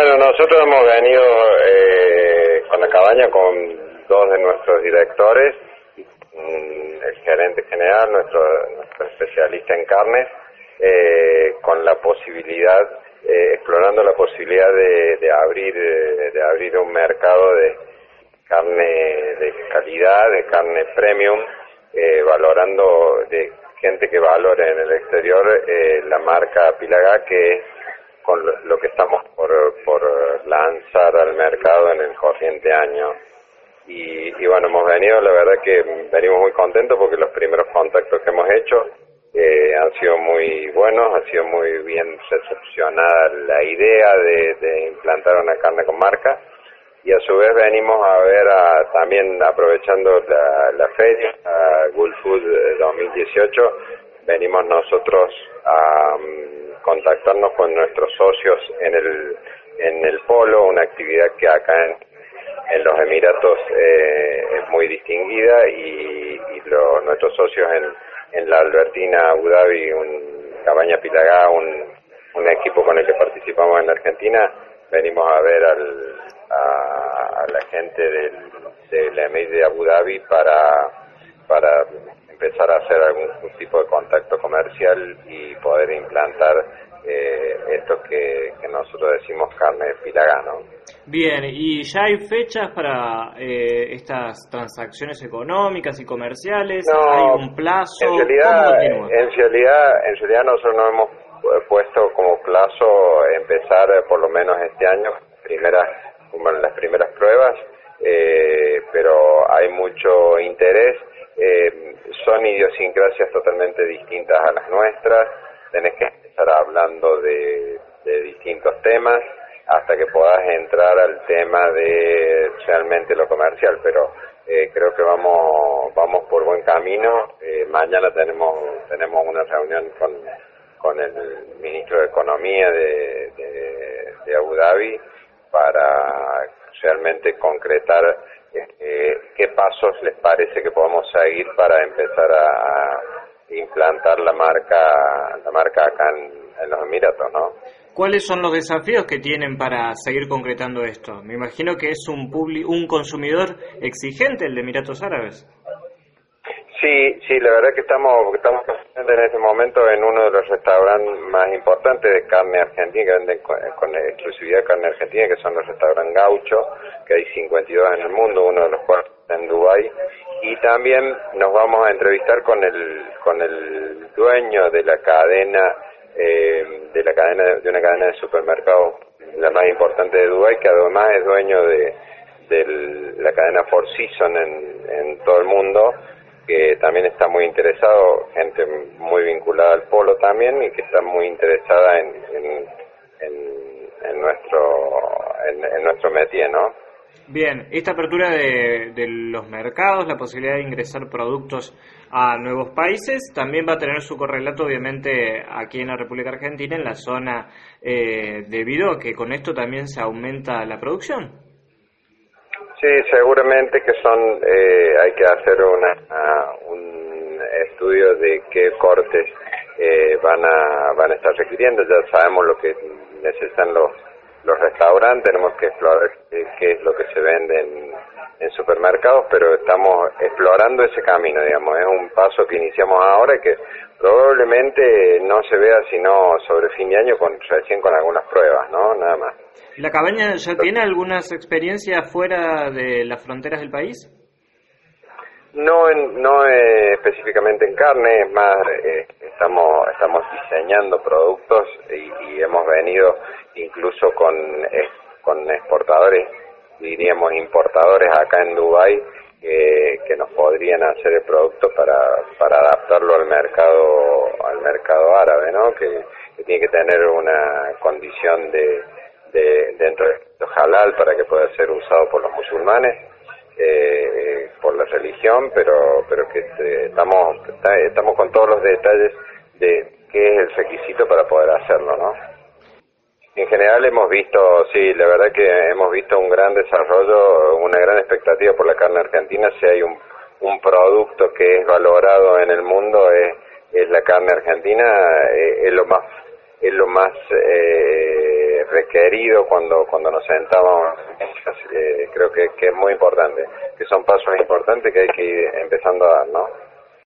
Bueno, nosotros hemos venido con la cabaña con dos de nuestros directores, el gerente general, nuestro especialista en carnes, con la posibilidad, explorando la posibilidad de abrir un mercado de carne de calidad, de carne premium, valorando de gente que valore en el exterior la marca Pilagá, que es con lo que estamos por lanzar al mercado en el corriente año. Y bueno, hemos venido, la verdad que venimos muy contentos porque los primeros contactos que hemos hecho han sido muy buenos, ha sido muy bien recepcionada la idea de implantar una carne con marca, y a su vez venimos a ver, también aprovechando la feria, Gulf Food 2018, venimos nosotros a contactarnos con nuestros socios en el Polo, una actividad que acá en los Emiratos es muy distinguida, y nuestros socios en la Albertina Abu Dhabi, Cabaña Pilagá, un equipo con el que participamos en Argentina, venimos a ver a la gente del Emir de Abu Dhabi para empezar a hacer algún tipo de contacto comercial y poder implantar esto que nosotros decimos carne Pilagá, ¿no? Bien, ¿y ya hay fechas para estas transacciones económicas y comerciales? No, ¿Hay un plazo? En realidad nosotros nos hemos puesto como plazo empezar por lo menos este año las primeras pruebas, pero hay mucho interés. Son idiosincrasias totalmente distintas a las nuestras. Tenés que empezar hablando de distintos temas hasta que puedas entrar al tema de realmente lo comercial, pero creo que vamos por buen camino. Mañana tenemos una reunión con el ministro de Economía de Abu Dhabi para realmente concretar qué pasos les parece que podemos seguir para empezar a implantar la marca acá en los Emiratos, ¿no? ¿Cuáles son los desafíos que tienen para seguir concretando esto? Me imagino que es un consumidor exigente el de Emiratos Árabes. Sí, la verdad que estamos en este momento en uno de los restaurantes más importantes de carne argentina, que venden con exclusividad carne argentina, que son los restaurantes Gaucho, que hay 52 en el mundo, uno de los cuales está en Dubái, y también nos vamos a entrevistar con el dueño de la cadena de una cadena de supermercados, la más importante de Dubái, que además es dueño de la cadena Four Seasons en todo el mundo, que también está muy interesado, gente muy vinculada al polo también, y que está muy interesada en nuestro métier, ¿no? Bien, esta apertura de los mercados, la posibilidad de ingresar productos a nuevos países, también va a tener su correlato obviamente aquí en la República Argentina, en la zona, debido a que con esto también se aumenta la producción. Sí, seguramente que hay que hacer un estudio de qué cortes van a estar requiriendo. Ya sabemos lo que necesitan los restaurantes, tenemos que explorar qué es lo que se vende en supermercados, pero estamos explorando ese camino, digamos. Es un paso que iniciamos ahora y que probablemente no se vea sino sobre fin de año, recién con algunas pruebas, ¿no? Nada más. ¿La cabaña ya tiene algunas experiencias fuera de las fronteras del país? No específicamente en carne, es más, estamos diseñando productos y hemos venido incluso con exportadores, diríamos importadores acá en Dubái, que nos podrían hacer el producto para adaptarlo al mercado árabe, ¿no? Que tiene que tener una condición dentro de halal para que pueda ser usado por los musulmanes, por la religión, pero que estamos con todos los detalles de qué es el requisito para poder hacerlo, ¿no? En general hemos visto, sí, la verdad que hemos visto un gran desarrollo, una gran expectativa por la carne argentina. Si hay un producto que es valorado en el mundo, es la carne argentina, es lo más requerido cuando nos sentamos. Creo que es muy importante, que son pasos importantes que hay que ir empezando a dar, ¿no?